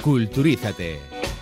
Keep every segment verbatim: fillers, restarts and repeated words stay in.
Culturízate.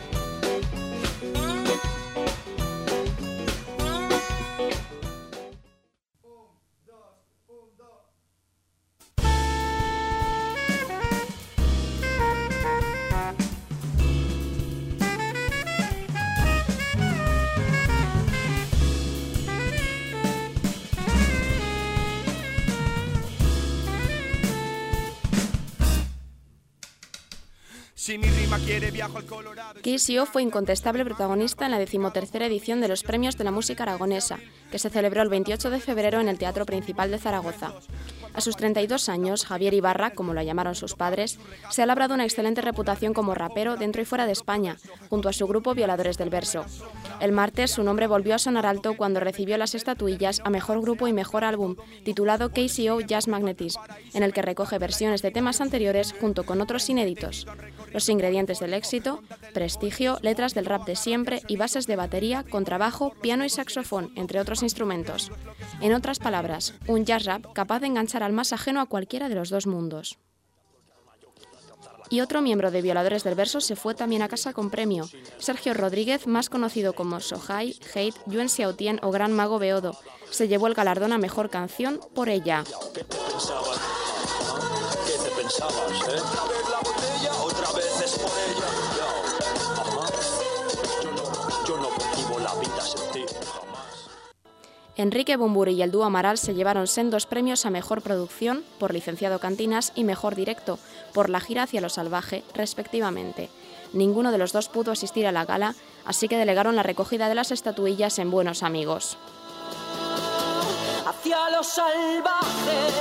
K C O fue incontestable protagonista en la decimotercera edición de los Premios de la Música Aragonesa, que se celebró el veintiocho de febrero en el Teatro Principal de Zaragoza. A sus treinta y dos años, Javier Ibarra, como lo llamaron sus padres, se ha labrado una excelente reputación como rapero dentro y fuera de España, junto a su grupo Violadores del Verso. El martes, su nombre volvió a sonar alto cuando recibió las estatuillas a Mejor Grupo y Mejor Álbum, titulado K C O Jazz Magnetism, en el que recoge versiones de temas anteriores junto con otros inéditos. Los ingredientes del éxito: prestigio, letras del rap de siempre y bases de batería, contrabajo, piano y saxofón, entre otros instrumentos. En otras palabras, un jazz rap capaz de enganchar al más ajeno a cualquiera de los dos mundos. Y otro miembro de Violadores del Verso se fue también a casa con premio. Sergio Rodríguez, más conocido como Sohai, Hate, Yuen Xiaotien o Gran Mago Beodo, se llevó el galardón a Mejor Canción por Ella. ¿Qué te pensabas? ¿Qué te pensabas, eh? Otra vez la botella, otra vez es por ella. Yo, ajá. Yo no, yo no cultivo la vida sin ti, jamás. Enrique Bumburi y el dúo Amaral se llevaron sendos premios a Mejor Producción por Licenciado Cantinas y Mejor Directo por La Gira hacia lo salvaje, respectivamente. Ninguno de los dos pudo asistir a la gala, así que delegaron la recogida de las estatuillas en Buenos Amigos. Hacia lo salvaje.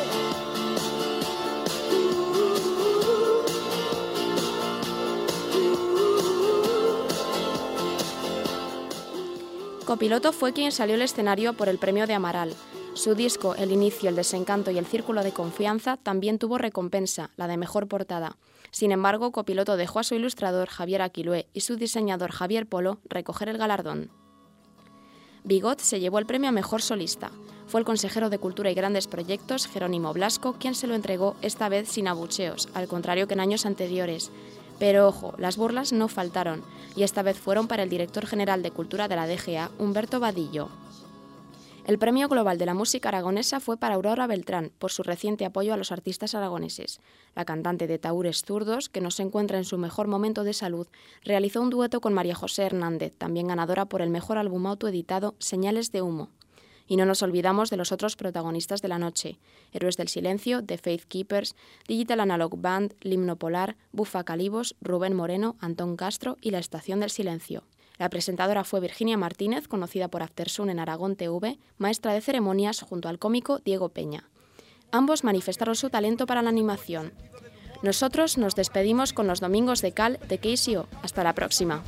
Copiloto fue quien salió al escenario por el premio de Amaral. Su disco El Inicio, El Desencanto y El Círculo de Confianza también tuvo recompensa, la de Mejor Portada. Sin embargo, Copiloto dejó a su ilustrador Javier Aquilué y su diseñador Javier Polo recoger el galardón. Bigot se llevó el premio a Mejor Solista. Fue el consejero de Cultura y Grandes Proyectos, Jerónimo Blasco, quien se lo entregó, esta vez sin abucheos, al contrario que en años anteriores. Pero ojo, las burlas no faltaron, y esta vez fueron para el director general de Cultura de la D G A, Humberto Vadillo. El Premio Global de la Música Aragonesa fue para Aurora Beltrán, por su reciente apoyo a los artistas aragoneses. La cantante de Tahúres Zurdos, que no se encuentra en su mejor momento de salud, realizó un dueto con María José Hernández, también ganadora por el mejor álbum autoeditado Señales de Humo. Y no nos olvidamos de los otros protagonistas de la noche: Héroes del Silencio, The Faith Keepers, Digital Analog Band, Limno Polar, Bufa Calibos, Rubén Moreno, Antón Castro y La Estación del Silencio. La presentadora fue Virginia Martínez, conocida por Aftersun en Aragón T V, maestra de ceremonias junto al cómico Diego Peña. Ambos manifestaron su talento para la animación. Nosotros nos despedimos con los Domingos de Cal de K C O. Hasta la próxima.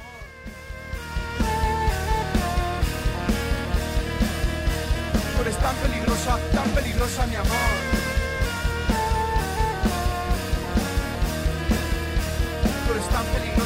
Tú eres tan peligrosa, tan peligrosa, mi amor. Tú eres tan peligrosa.